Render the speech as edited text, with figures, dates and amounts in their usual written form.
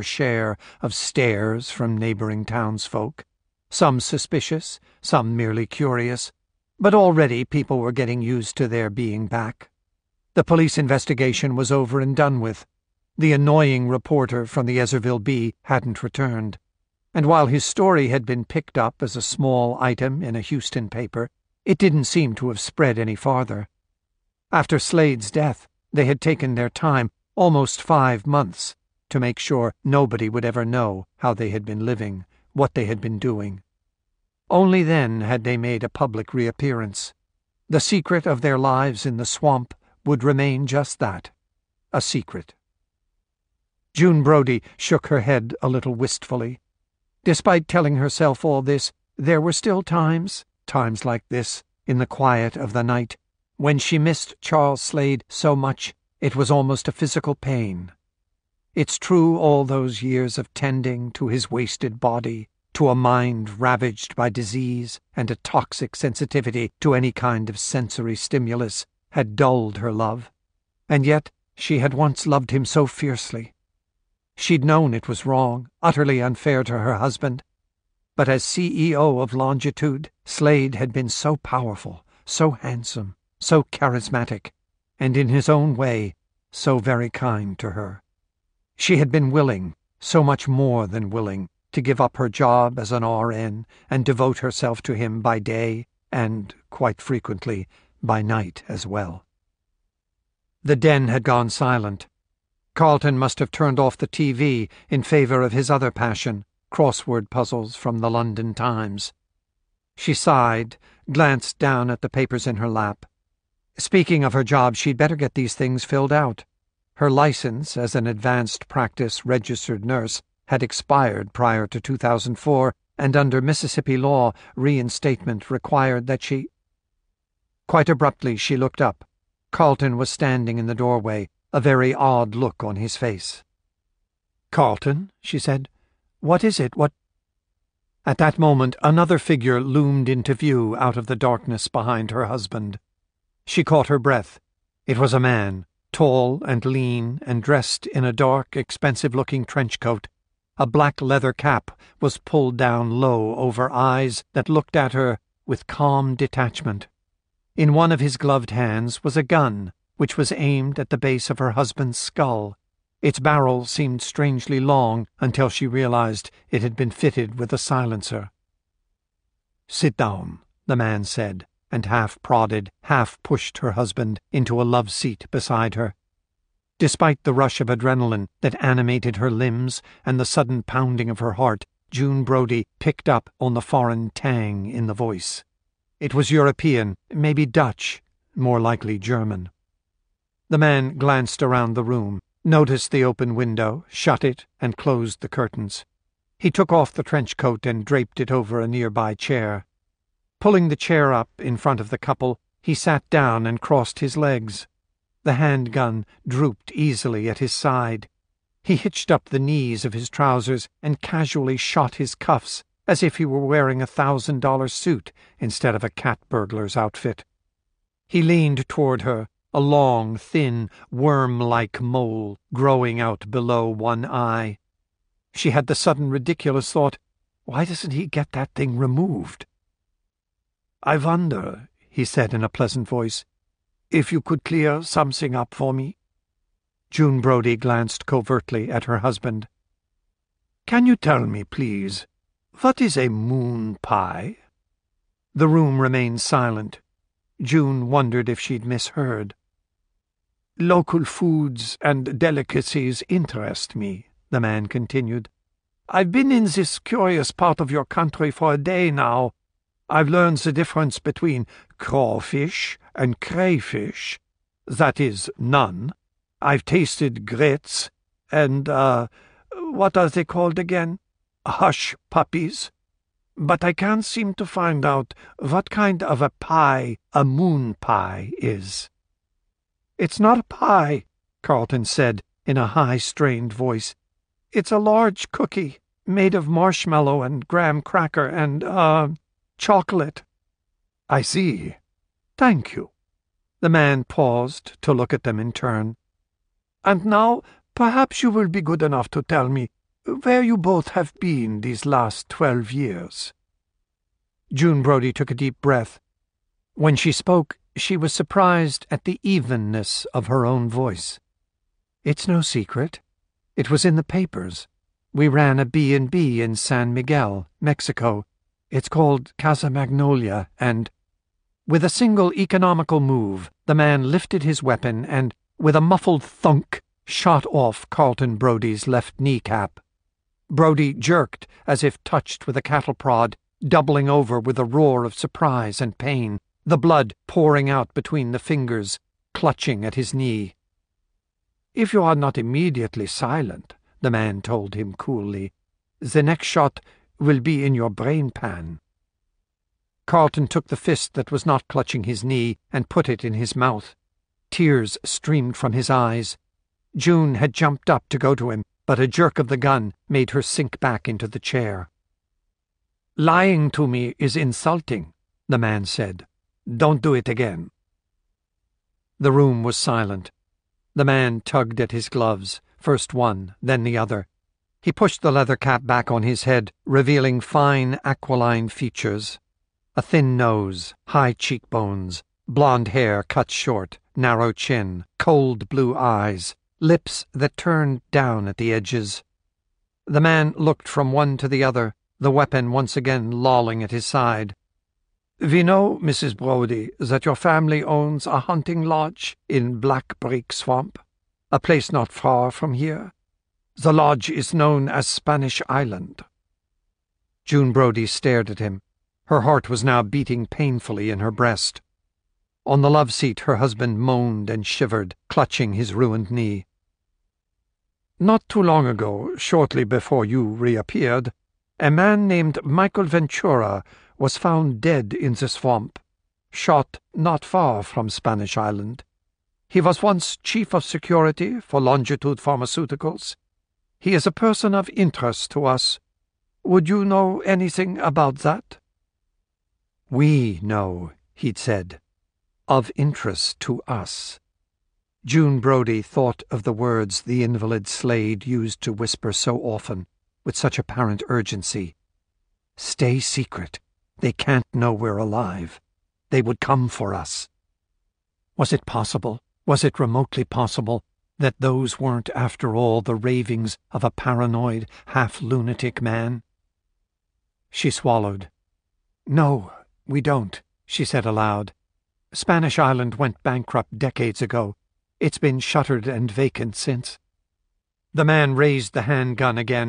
their share of stares from neighboring townsfolk, some suspicious, some merely curious, but already people were getting used to their being back. The police investigation was over and done with. The annoying reporter from the Ezerville Bee hadn't returned, and while his story had been picked up as a small item in a Houston paper, it didn't seem to have spread any farther. After Slade's death, they had taken their time, almost 5 months, to make sure nobody would ever know how they had been living, what they had been doing. Only then had they made a public reappearance. The secret of their lives in the swamp would remain just that, a secret. June Brody shook her head a little wistfully. Despite telling herself all this, there were still times like this, in the quiet of the night, when she missed Charles Slade so much it was almost a physical pain. It's true, all those years of tending to his wasted body, to a mind ravaged by disease and a toxic sensitivity to any kind of sensory stimulus, had dulled her love, and yet she had once loved him so fiercely. She'd known it was wrong, utterly unfair to her husband, but as CEO of Longitude, Slade had been so powerful, so handsome, so charismatic, and in his own way, so very kind to her. She had been willing, so much more than willing, to give up her job as an RN and devote herself to him by day and, quite frequently, by night as well. The den had gone silent. Carlton must have turned off the TV in favor of his other passion, crossword puzzles from the London Times. She sighed, glanced down at the papers in her lap. Speaking of her job, she'd better get these things filled out. Her license as an advanced practice registered nurse had expired prior to 2004, and under Mississippi law, reinstatement required that she... Quite abruptly she looked up. Carlton was standing in the doorway, a very odd look on his face. "Carlton," she said, "what is it? What—" At that moment another figure loomed into view out of the darkness behind her husband. She caught her breath. It was a man, tall and lean and dressed in a dark, expensive-looking trench coat. A black leather cap was pulled down low over eyes that looked at her with calm detachment. In one of his gloved hands was a gun, which was aimed at the base of her husband's skull. Its barrel seemed strangely long until she realized it had been fitted with a silencer. "Sit down," the man said, and half-prodded, half-pushed her husband into a love seat beside her. Despite the rush of adrenaline that animated her limbs and the sudden pounding of her heart, June Brody picked up on the foreign tang in the voice. It was European, maybe Dutch, more likely German. The man glanced around the room, noticed the open window, shut it, and closed the curtains. He took off the trench coat and draped it over a nearby chair. Pulling the chair up in front of the couple, he sat down and crossed his legs. The handgun drooped easily at his side. He hitched up the knees of his trousers and casually shot his cuffs, as if he were wearing a $1,000 suit instead of a cat burglar's outfit. He leaned toward her, a long, thin, worm-like mole growing out below one eye. She had the sudden ridiculous thought, why doesn't he get that thing removed? "I wonder," he said in a pleasant voice, "if you could clear something up for me?" June Brody glanced covertly at her husband. "Can you tell me, please, what is a moon pie?" The room remained silent. June wondered if she'd misheard. "Local foods and delicacies interest me," the man continued. "I've been in this curious part of your country for a day now. I've learned the difference between crawfish and crayfish. That is, none. I've tasted grits and, what are they called again? Hush puppies. But I can't seem to find out what kind of a pie a moon pie is." "It's not a pie," Carlton said in a high-strained voice. "It's a large cookie made of marshmallow and graham cracker and, chocolate." "I see. Thank you." The man paused to look at them in turn. "And now perhaps you will be good enough to tell me where you both have been these last 12 years. June Brody took a deep breath. When she spoke, she was surprised at the evenness of her own voice. It's no secret. It was in the papers. We ran a B&B in San Miguel, Mexico. It's called Casa Magnolia, and— With a single economical move, the man lifted his weapon and, with a muffled thunk, shot off Carlton Brody's left kneecap. Brody jerked as if touched with a cattle prod, doubling over with a roar of surprise and pain, the blood pouring out between the fingers, clutching at his knee. "If you are not immediately silent," the man told him coolly, "the next shot will be in your brain pan." Carlton took the fist that was not clutching his knee and put it in his mouth. Tears streamed from his eyes. June had jumped up to go to him, but a jerk of the gun made her sink back into the chair. "Lying to me is insulting," the man said. "Don't do it again." The room was silent. The man tugged at his gloves, first one, then the other. He pushed the leather cap back on his head, revealing fine aquiline features. A thin nose, high cheekbones, blonde hair cut short, narrow chin, cold blue eyes, lips that turned down at the edges. The man looked from one to the other, the weapon once again lolling at his side. "We know, Mrs. Brody, that your family owns a hunting lodge in Black Brick Swamp, a place not far from here. The lodge is known as Spanish Island." June Brody stared at him. Her heart was now beating painfully in her breast. On the love seat her husband moaned and shivered, clutching his ruined knee. "Not too long ago, shortly before you reappeared, a man named Michael Ventura was found dead in the swamp, shot not far from Spanish Island. He was once chief of security for Longitude Pharmaceuticals. He is a person of interest to us. Would you know anything about that?" "We know," he'd said. "Of interest to us." June Brody thought of the words the invalid Slade used to whisper so often, with such apparent urgency. "Stay secret. They can't know we're alive. They would come for us." Was it possible, was it remotely possible, that those weren't, after all, the ravings of a paranoid, half-lunatic man? She swallowed. "No, we don't," she said aloud. "Spanish Island went bankrupt decades ago. It's been shuttered and vacant since." The man raised the handgun again,